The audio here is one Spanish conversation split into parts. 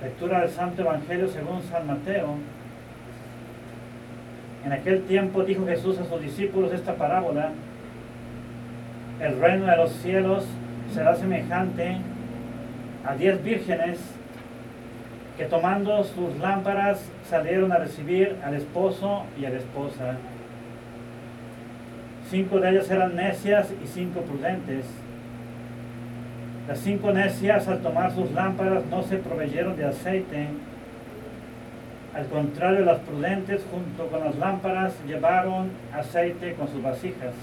Lectura del Santo Evangelio según San Mateo. En aquel tiempo dijo Jesús a sus discípulos esta parábola: el reino de los cielos será semejante a 10 vírgenes que, tomando sus lámparas, salieron a recibir al esposo y a la esposa. 5 de ellas eran necias y 5 prudentes. Las 5 necias, al tomar sus lámparas, no se proveyeron de aceite. Al contrario, las prudentes, junto con las lámparas, llevaron aceite con sus vasijas.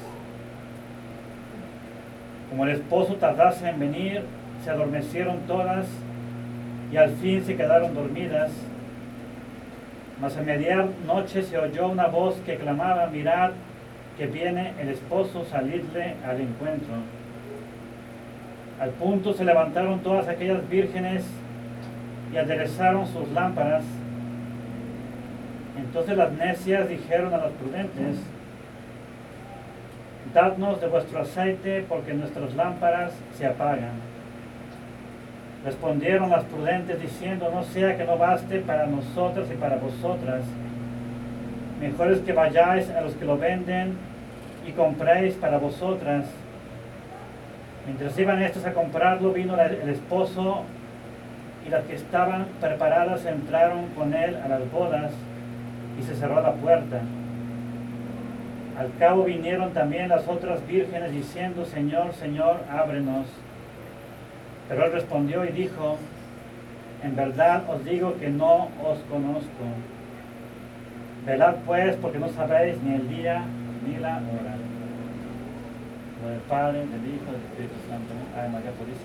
Como el esposo tardase en venir, se adormecieron todas y al fin se quedaron dormidas. Mas a medianoche se oyó una voz que clamaba: mirad, que viene el esposo, salidle al encuentro. Al punto se levantaron todas aquellas vírgenes y aderezaron sus lámparas. Entonces las necias dijeron a las prudentes: dadnos de vuestro aceite, porque nuestras lámparas se apagan. Respondieron las prudentes diciendo: no sea que no baste para nosotras y para vosotras. Mejor es que vayáis a los que lo venden y compréis para vosotras. Mientras iban estos a comprarlo, vino el esposo, y las que estaban preparadas entraron con él a las bodas, y se cerró la puerta. Al cabo vinieron también las otras vírgenes diciendo: Señor, Señor, ábrenos. Pero él respondió y dijo: en verdad os digo que no os conozco. Velad pues, porque no sabéis ni el día ni la hora. Del Padre, del Hijo, del Espíritu Santo. Ave María Purísima.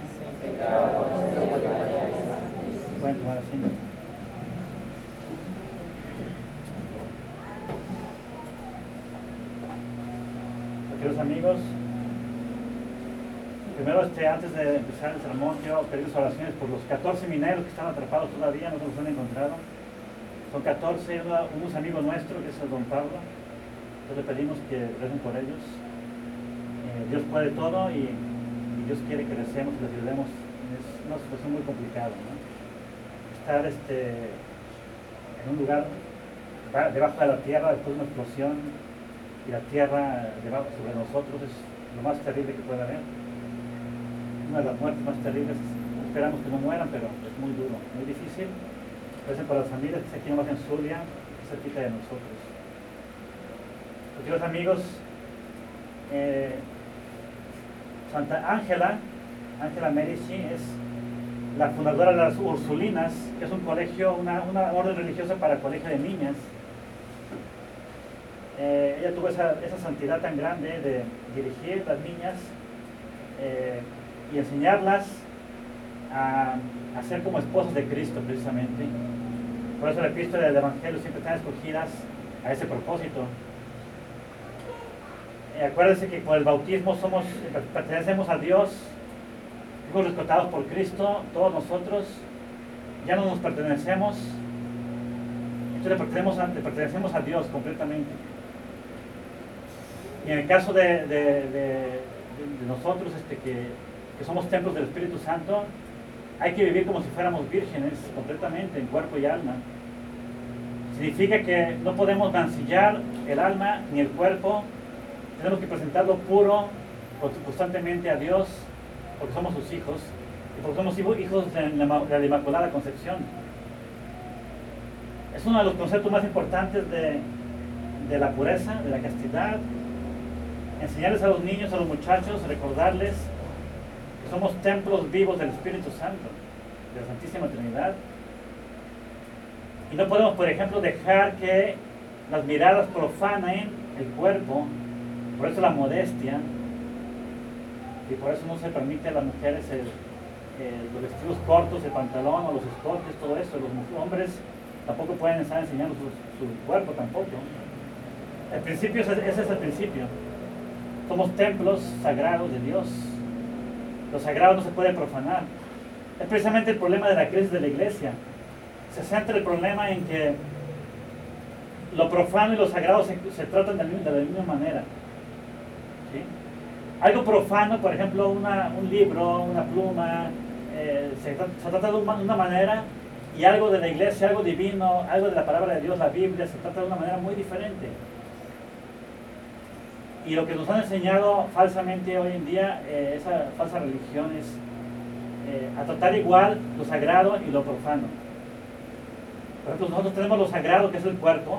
Pueden tomar asiento. Queridos amigos, primero antes de empezar el sermón, quiero pedir oraciones por los 14 mineros que están atrapados todavía, no se los han encontrado. Son 14, unos amigos nuestros, que es el don Pablo. Entonces le pedimos que recen por ellos. Dios puede todo y Dios quiere que recemos y les ayudemos. Es una situación muy complicada, ¿no? Estar en un lugar debajo de la tierra después de una explosión y la tierra debajo sobre nosotros es lo más terrible que puede haber. Una de las muertes más terribles. Esperamos que no mueran, pero es muy duro, muy difícil. Recen por las familias que están aquí nomás en Zulia, cerquita de nosotros. Queridos amigos, Santa Ángela Medici es la fundadora de las Ursulinas, que es un colegio, una orden religiosa para el colegio de niñas. Ella tuvo esa santidad tan grande de dirigir las niñas y enseñarlas a ser como esposas de Cristo, precisamente. Por eso la epístola del Evangelio siempre están escogidas a ese propósito. Acuérdense que por el bautismo pertenecemos a Dios, fuimos rescatados por Cristo. Todos nosotros ya no nos pertenecemos, entonces le pertenecemos a Dios completamente. Y en el caso de nosotros que somos templos del Espíritu Santo, hay que vivir como si fuéramos vírgenes completamente en cuerpo y alma. Significa que no podemos mancillar el alma ni el cuerpo. Tenemos que presentarlo puro constantemente a Dios, porque somos sus hijos y porque somos hijos de la Inmaculada Concepción. Es uno de los conceptos más importantes de la pureza, de la castidad. Enseñarles a los niños, a los muchachos, recordarles que somos templos vivos del Espíritu Santo, de la Santísima Trinidad. Y no podemos, por ejemplo, dejar que las miradas profanen el cuerpo. Por eso la modestia, y por eso no se permite a las mujeres los vestidos cortos, el pantalón o los escotes, todo eso. Los hombres tampoco pueden estar enseñando su cuerpo tampoco. El principio, ese es el principio. Somos templos sagrados de Dios. Lo sagrado no se puede profanar. Es precisamente el problema de la crisis de la iglesia. Se centra el problema en que lo profano y lo sagrado se tratan de la misma manera. ¿Sí? Algo profano, por ejemplo, un libro, una pluma, se trata de una manera, y algo de la iglesia, algo divino, algo de la palabra de Dios, la Biblia, se trata de una manera muy diferente. Y lo que nos han enseñado falsamente hoy en día, esa falsa religión, es a tratar igual lo sagrado y lo profano. Por ejemplo, nosotros tenemos lo sagrado, que es el cuerpo.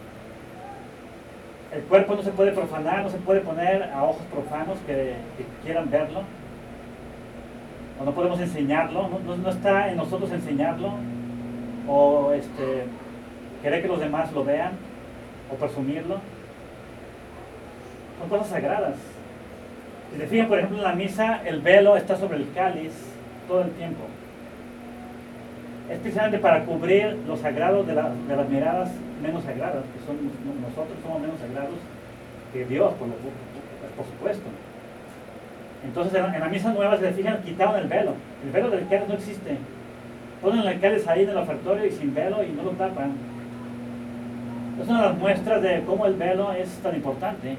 El cuerpo no se puede profanar, no se puede poner a ojos profanos que quieran verlo. O no podemos enseñarlo, no está en nosotros enseñarlo, o querer que los demás lo vean, o presumirlo. Son cosas sagradas. Si se fijan, por ejemplo, en la misa, el velo está sobre el cáliz todo el tiempo. Es precisamente para cubrir lo sagrado de las miradas menos sagradas, que son nosotros somos menos sagrados que Dios, por supuesto. Entonces en la misa nueva, si se fijan, quitaron el velo del cáliz no existe. Ponen el cáliz ahí en el ofertorio y sin velo y no lo tapan. Es una de las muestras de cómo el velo es tan importante.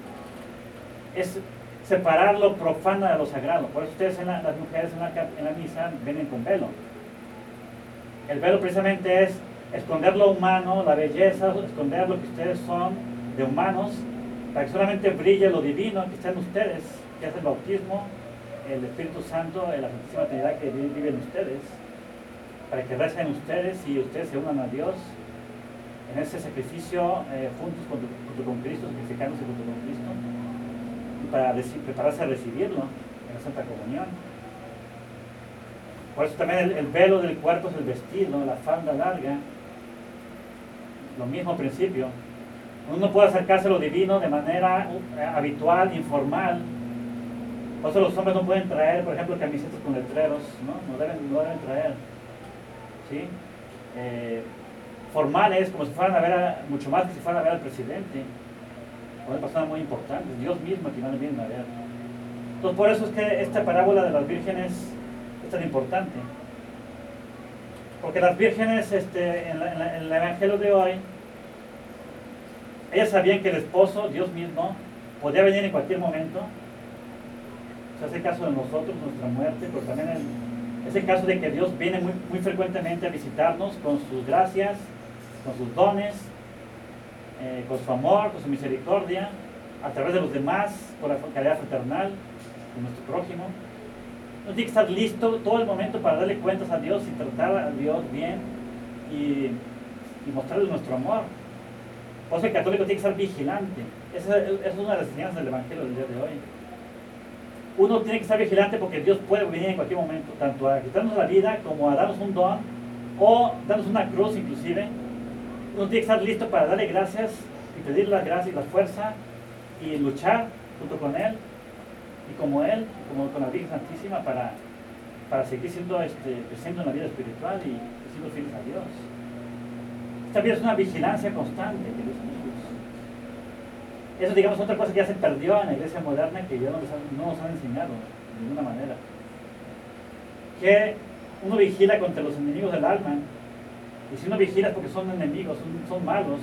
Es separar lo profano de lo sagrado. Por eso ustedes, las mujeres en la misa, vienen con velo. El velo precisamente es esconder lo humano, la belleza, esconder lo que ustedes son de humanos, para que solamente brille lo divino que está en ustedes, que es el bautismo, el Espíritu Santo, la Santísima Trinidad que vive en ustedes, para que recen ustedes y ustedes se unan a Dios en ese sacrificio juntos junto con Cristo, sacrificándose junto con Cristo, y para prepararse a recibirlo en la Santa Comunión. Por eso también el velo del cuerpo es el vestido, la falda larga. Lo mismo al principio. Uno puede acercarse a lo divino de manera habitual, informal. Por eso los hombres no pueden traer, por ejemplo, camisetas con letreros, no deben traer. ¿Sí? Formales, como si fueran a ver, mucho más que si fueran a ver al presidente. O a personas muy importantes, Dios mismo que no le vienen a ver. Entonces por eso es que esta parábola de las vírgenes es tan importante, porque las vírgenes en el evangelio de hoy, ellas sabían que el esposo, Dios mismo, podía venir en cualquier momento. Se hace caso de nosotros, nuestra muerte, pero también es el caso de que Dios viene muy frecuentemente a visitarnos con sus gracias, con sus dones, con su amor, con su misericordia, a través de los demás, por la caridad fraternal de nuestro prójimo. Uno tiene que estar listo todo el momento para darle cuentas a Dios y tratar a Dios bien y mostrarle nuestro amor. Por eso el católico tiene que estar vigilante. Esa es una de las enseñanzas del Evangelio del día de hoy. Uno tiene que estar vigilante porque Dios puede venir en cualquier momento, tanto a quitarnos la vida como a darnos un don o darnos una cruz inclusive. Uno tiene que estar listo para darle gracias y pedirle las gracias y la fuerza y luchar junto con Él y como Él, como con la Virgen Santísima, para seguir siendo creciendo en la vida espiritual y siendo fieles a Dios. Esta vida es una vigilancia constante que Dios nos usa. Eso, digamos, otra cosa que ya se perdió en la iglesia moderna, que ya no nos han enseñado de ninguna manera. Que uno vigila contra los enemigos del alma, y si uno vigila es porque son enemigos, son malos.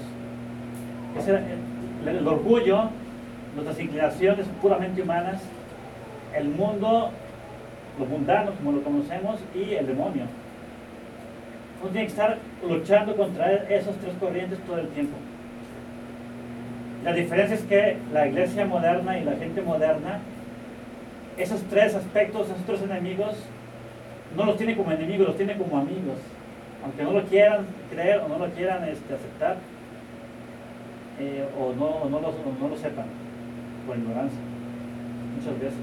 El orgullo, nuestras inclinaciones puramente humanas, el mundo, lo mundano como lo conocemos, y el demonio. Uno tiene que estar luchando contra esos tres corrientes todo el tiempo. La diferencia es que la iglesia moderna y la gente moderna, esos tres aspectos, esos tres enemigos, no los tiene como enemigos, los tiene como amigos. Aunque no lo quieran creer o no lo quieran aceptar, o no lo sepan, por ignorancia, muchas veces.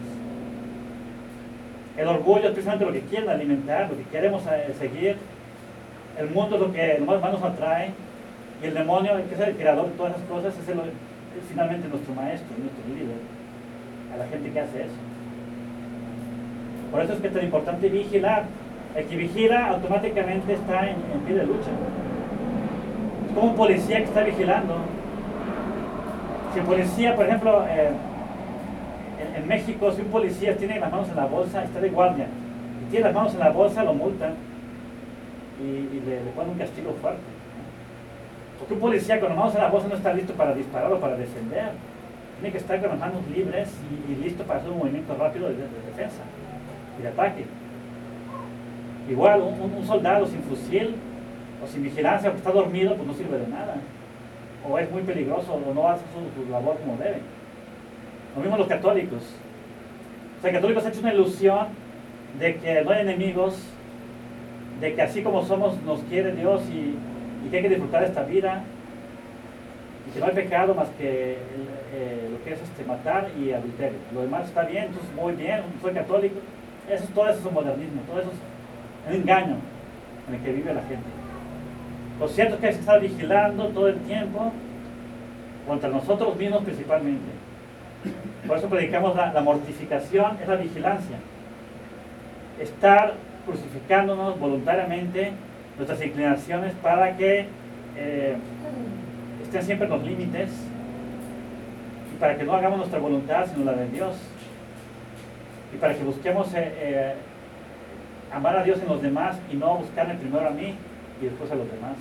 El orgullo es precisamente lo que quieren alimentar, lo que queremos seguir. El mundo es lo que más nos atrae, y el demonio, que es el creador de todas esas cosas, es finalmente nuestro maestro, nuestro líder, a la gente que hace eso. Por eso es que es tan importante vigilar. El que vigila automáticamente está en pie de lucha. Es como un policía que está vigilando. Si el policía, por ejemplo, en México, si un policía tiene las manos en la bolsa, está de guardia, y tiene las manos en la bolsa, lo multan y le ponen un castigo fuerte. Porque un policía con las manos en la bolsa no está listo para disparar o para defender. Tiene que estar con las manos libres y listo para hacer un movimiento rápido de defensa y de ataque. Igual, un soldado sin fusil o sin vigilancia o que está dormido, pues no sirve de nada. O es muy peligroso o no hace su labor como debe. Lo mismo los católicos. O sea, el católico se ha hecho una ilusión de que no hay enemigos, de que así como somos nos quiere Dios y que hay que disfrutar esta vida, y que no hay pecado más que lo que es matar y adulterio. Lo demás está bien, entonces muy bien, soy católico. Todo eso es un modernismo, todo eso es un engaño en el que vive la gente. Lo cierto es que hay que estar vigilando todo el tiempo contra nosotros mismos principalmente. Por eso predicamos la mortificación, es la vigilancia. Estar crucificándonos voluntariamente nuestras inclinaciones para que estén siempre en los límites y para que no hagamos nuestra voluntad sino la de Dios, y para que busquemos amar a Dios en los demás y no buscarme primero a mí y después a los demás.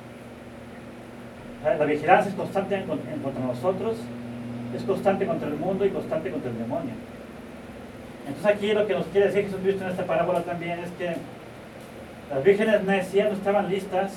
La vigilancia es constante contra nosotros, es constante contra el mundo y constante contra el demonio. Entonces aquí lo que nos quiere decir Jesucristo en esta parábola también es que las vírgenes necias no estaban listas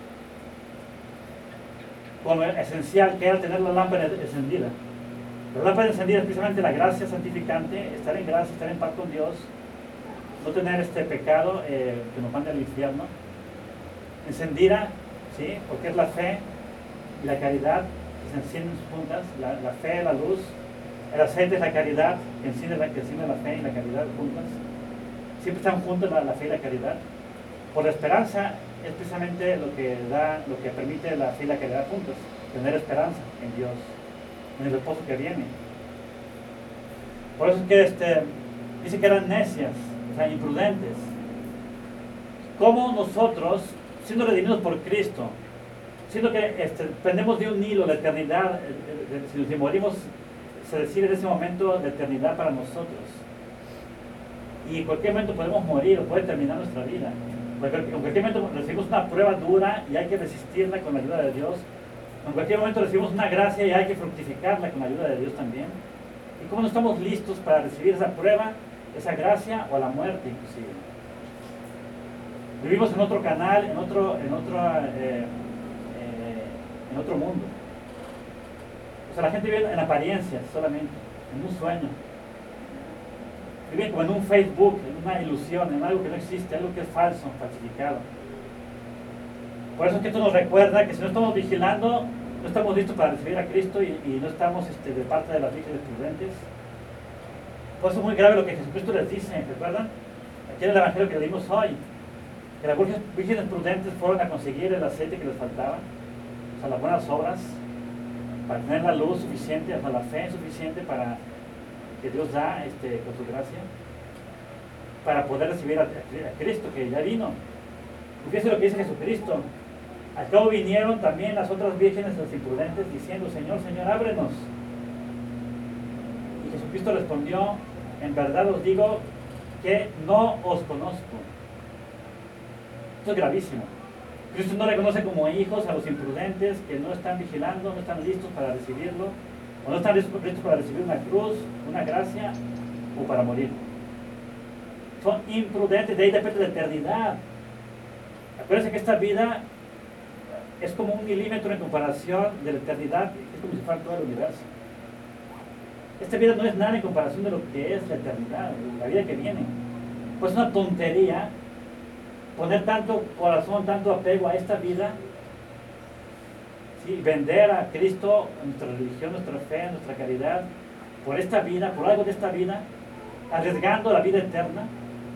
con lo esencial que era tener la lámpara encendida. La lámpara encendida es precisamente la gracia santificante, estar en gracia, estar en paz con Dios, no tener este pecado que nos manda al infierno. Encendida, ¿sí? Porque es la fe y la caridad que se encienden juntas, la fe, la luz, el aceite es la caridad que enciende la fe y la caridad juntas. Siempre están juntas la fe y la caridad. Por la esperanza es precisamente lo que permite la fe y la caridad juntas, tener esperanza en Dios, en el esposo que viene. Por eso es que dice que eran necias, o sea, imprudentes. ¿Cómo nosotros, siendo redimidos por Cristo, siendo que pendemos de un hilo la eternidad, si morimos, se decide en ese momento de eternidad para nosotros, y en cualquier momento podemos morir o puede terminar nuestra vida, en cualquier momento recibimos una prueba dura y hay que resistirla con la ayuda de Dios, en cualquier momento recibimos una gracia y hay que fructificarla con la ayuda de Dios también. ¿Y cómo no estamos listos para recibir esa prueba, esa gracia o la muerte inclusive? Vivimos en otro canal, en otro mundo. O sea, la gente vive en apariencias solamente, en un sueño. Viven como en un Facebook, en una ilusión, en algo que no existe, algo que es falso, falsificado. Por eso es que esto nos recuerda que si no estamos vigilando, no estamos listos para recibir a Cristo y no estamos de parte de las vírgenes prudentes. Por eso es muy grave lo que Jesucristo les dice, ¿recuerdan? Aquí en el Evangelio que leímos hoy, que las vírgenes prudentes fueron a conseguir el aceite que les faltaba, o sea, las buenas obras, para tener la luz suficiente, o sea, la fe suficiente para que Dios da con su gracia, para poder recibir a Cristo, que ya vino. Fíjense lo que dice Jesucristo. Al cabo vinieron también las otras vírgenes, las imprudentes, diciendo: Señor, Señor, ábrenos. Y Jesucristo respondió: en verdad os digo que no os conozco. Esto es gravísimo. Cristo no reconoce como hijos a los imprudentes que no están vigilando, no están listos para recibirlo, o no están listos para recibir una cruz, una gracia, o para morir. Son imprudentes, de ahí depende la eternidad. Acuérdense que esta vida es como un milímetro en comparación de la eternidad, es como si fuera todo el universo. Esta vida no es nada en comparación de lo que es la eternidad, la vida que viene. Pues es una tontería poner tanto corazón, tanto apego a esta vida, ¿sí? Vender a Cristo, nuestra religión, nuestra fe, nuestra caridad, por esta vida, por algo de esta vida, arriesgando la vida eterna.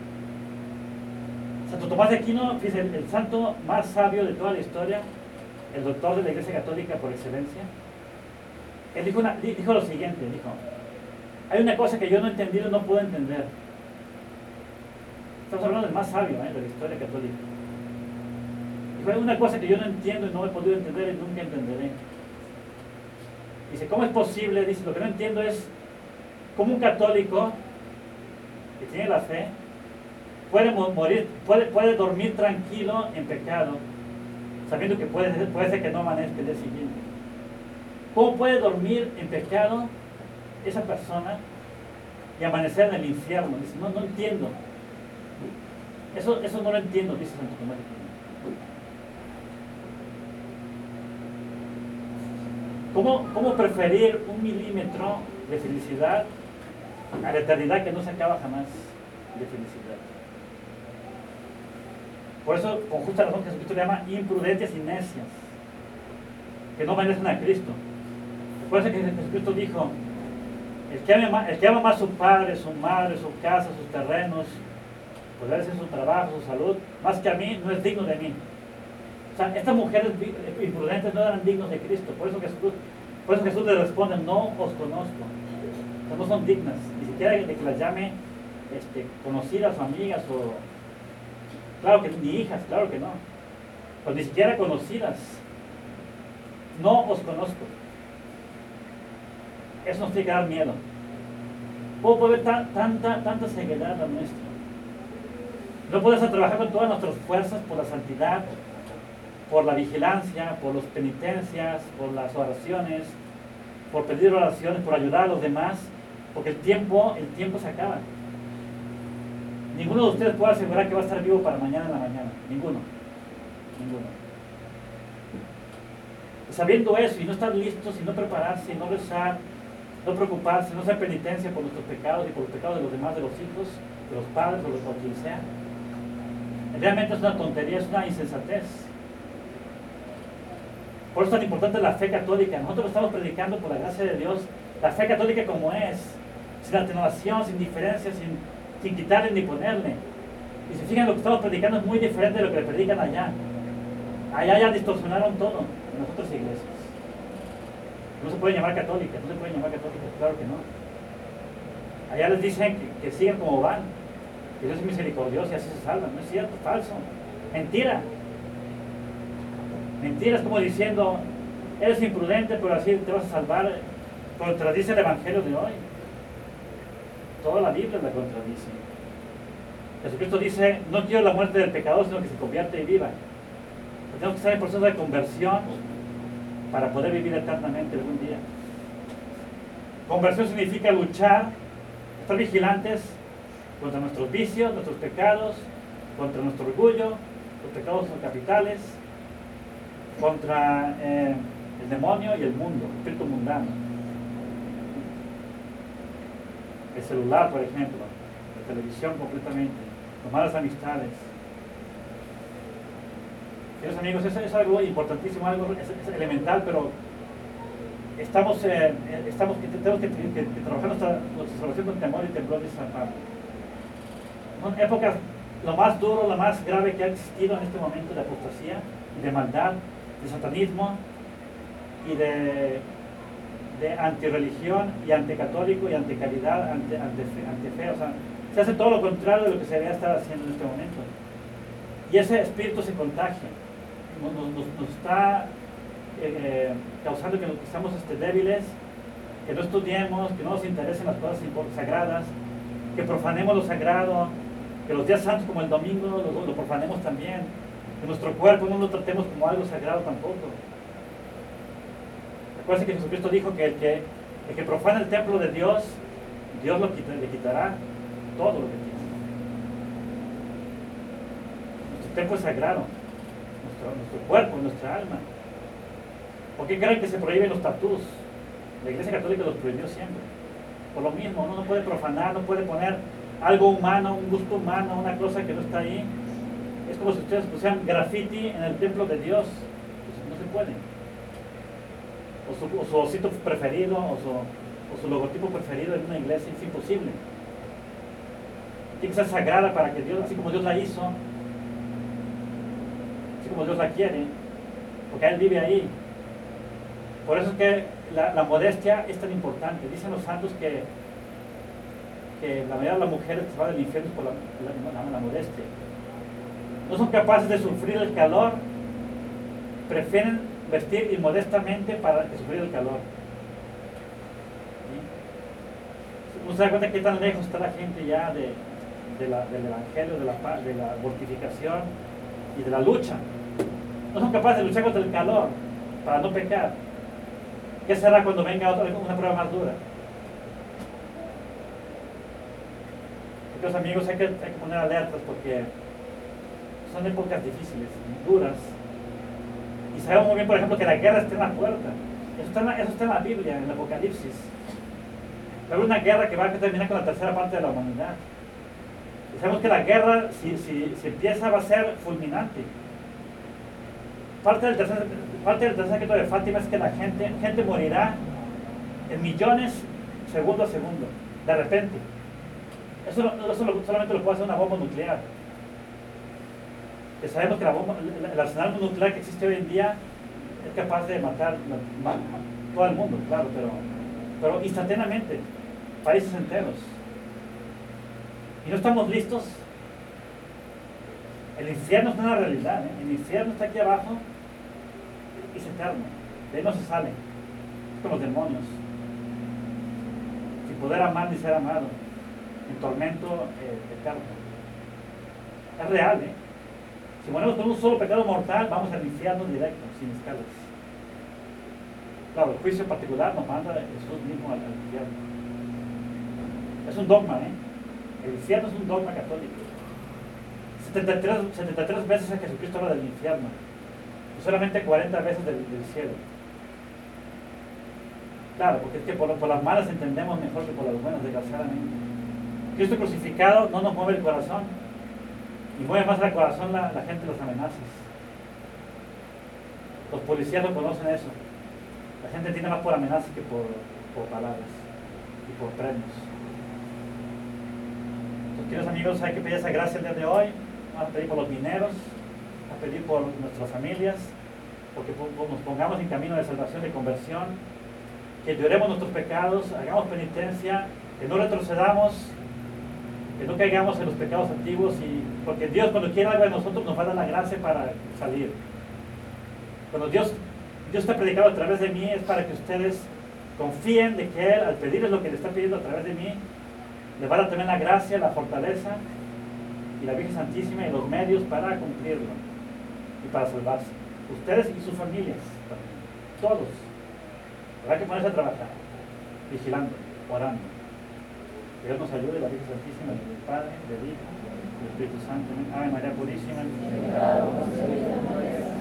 Santo Tomás de Aquino, fíjense, el santo más sabio de toda la historia, el doctor de la Iglesia Católica por excelencia, él dijo lo siguiente, dijo: hay una cosa que yo no he entendido y no puedo entender. Estamos hablando del más sabio de la historia católica. Dijo: hay una cosa que yo no entiendo y no he podido entender y nunca entenderé. Dice: ¿cómo es posible? Dice: lo que no entiendo es cómo un católico que tiene la fe puede morir, puede dormir tranquilo en pecado, sabiendo que puede ser que no amanezca el día siguiente. ¿Cómo puede dormir en pecado esa persona y amanecer en el infierno? Dice: no entiendo. Eso no lo entiendo, dice Santo Tomás de Aquino. ¿Cómo preferir 1 milímetro de felicidad a la eternidad que no se acaba jamás de felicidad? Por eso, con justa razón, Jesucristo le llama imprudentes y necias, que no merecen a Cristo. Por eso que Jesucristo dijo, el que ama más a su padre, su madre, su casa, sus terrenos, poder hacer su trabajo, su salud, más que a mí, no es digno de mí. O sea, estas mujeres imprudentes no eran dignos de Cristo. Por eso Jesús le responde, no os conozco. O sea, no son dignas, ni siquiera de que las llame conocidas o amigas o... Claro que ni hijas, claro que no. Pues ni siquiera conocidas. No os conozco. Eso nos tiene que dar miedo. ¿Cómo puede haber tanta ceguedad a nuestra? No podemos trabajar con todas nuestras fuerzas por la santidad, por la vigilancia, por las penitencias, por las oraciones, por pedir oraciones, por ayudar a los demás, porque el tiempo se acaba. Ninguno de ustedes puede asegurar que va a estar vivo para mañana en la mañana. Ninguno. Y sabiendo eso, y no estar listos, y no prepararse, y no rezar, no preocuparse, no hacer penitencia por nuestros pecados y por los pecados de los demás, de los hijos, de los padres o de quien sea, realmente es una tontería, es una insensatez. Por eso es tan importante la fe católica. Nosotros estamos predicando por la gracia de Dios, la fe católica como es, sin atenuación, sin diferencia, sin quitarle ni ponerle. Y si fijan, lo que estamos predicando es muy diferente de lo que le predican allá. Allá ya distorsionaron todo en las otras iglesias. No se pueden llamar católicas, claro que no. Allá les dicen que sigan como van, que Dios es misericordioso y así se salvan. No es cierto, falso. Mentira. Mentira, es como diciendo, eres imprudente, pero así te vas a salvar. Contradice el evangelio de hoy. Toda la Biblia la contradice. Jesucristo dice, no quiero la muerte del pecador, sino que se convierte y viva. Tenemos que estar en proceso de conversión para poder vivir eternamente algún día. Conversión significa luchar, estar vigilantes contra nuestros vicios, nuestros pecados, contra nuestro orgullo, los pecados capitales, contra el demonio y el mundo, el espíritu mundano. El celular, por ejemplo, la televisión completamente, las malas amistades. Queridos amigos, eso es algo importantísimo, es elemental, pero tenemos que trabajar nuestra salvación con temor y temblor, dice San Pablo. Son épocas, lo más duro, lo más grave que ha existido en este momento de apostasía, y de maldad, de satanismo y de antirreligión y anticatólico y anticaridad, antife. O sea, se hace todo lo contrario de lo que se debería estar haciendo en este momento. Y ese espíritu se contagia. Nos está causando que estamos débiles, que no estudiemos, que no nos interesen las cosas sagradas, que profanemos lo sagrado, que los días santos como el domingo lo profanemos también, que nuestro cuerpo no lo tratemos como algo sagrado tampoco. Recuerden que Jesucristo dijo que el que profana el templo de Dios, Dios le quitará todo lo que tiene. Nuestro templo es sagrado, nuestro cuerpo, nuestra alma. ¿Por qué creen que se prohíben los tatús? La Iglesia Católica los prohibió siempre. Por lo mismo, uno no puede profanar, no puede poner algo humano, un gusto humano, una cosa que no está ahí. Es como si ustedes pusieran graffiti en el templo de Dios. Pues no se puede. O su osito preferido, o su logotipo preferido en una iglesia, es imposible. Tiene que ser sagrada para que Dios, así como Dios la hizo, así como Dios la quiere, porque Él vive ahí. Por eso es que la modestia es tan importante. Dicen los santos que la mayoría de las mujeres que se van del infierno es por la modestia. No son capaces de sufrir el calor, prefieren vestir inmodestamente para que sufrir el calor. ¿Sí? ¿No se da cuenta qué tan lejos está la gente ya del evangelio, de la mortificación y de la lucha? No son capaces de luchar contra el calor para no pecar. ¿Qué será cuando venga una prueba más dura? Los amigos, hay que poner alertas porque son épocas difíciles, duras. Y sabemos muy bien, por ejemplo, que la guerra está en la puerta. Eso está en la Biblia, en el Apocalipsis. Pero una guerra que va a terminar con la tercera parte de la humanidad. Y sabemos que la guerra, si empieza, va a ser fulminante. Parte del tercer secreto de Fátima es que la gente morirá en millones, segundo a segundo, de repente. Eso solamente lo puede hacer una bomba nuclear. Que sabemos que el arsenal nuclear que existe hoy en día es capaz de matar todo el mundo, claro, pero instantáneamente, países enteros. Y no estamos listos. El infierno está en la realidad, ¿eh? El infierno está aquí abajo y es eterno. De ahí no se sale. Es como los demonios. Sin poder amar ni ser amado. En tormento eterno. Es real, ¿eh? Si morimos con un solo pecado mortal, vamos al infierno directo, sin escalas. Claro, el juicio particular nos manda Jesús mismo al infierno. Es un dogma, ¿eh? El infierno es un dogma católico. 73 veces en Jesucristo habla del infierno. Y solamente 40 veces del cielo. Claro, porque es que por las malas entendemos mejor que por las buenas, desgraciadamente. Cristo crucificado no nos mueve el corazón. Y mueve más el corazón la gente de las amenazas. Los policías no conocen eso. La gente tiene más por amenazas que por palabras y por premios. Entonces, queridos amigos, hay que pedir esa gracia el día de hoy. Vamos a pedir por los mineros, a pedir por nuestras familias, porque nos pongamos en camino de salvación, de conversión, que lloremos nuestros pecados, hagamos penitencia, que no retrocedamos, que no caigamos en los pecados antiguos, porque Dios, cuando quiere algo de nosotros, nos va a dar la gracia para salir. Cuando Dios está predicado a través de mí, es para que ustedes confíen de que Él, al pedirles lo que le está pidiendo a través de mí, les va a dar también la gracia, la fortaleza y la Virgen Santísima y los medios para cumplirlo y para salvarse. Ustedes y sus familias, todos. Habrá que ponerse a trabajar, vigilando, orando. Que Dios nos ayude, la Virgen Santísima, del Padre, del Hijo, del Espíritu Santo. Ave María Purísima.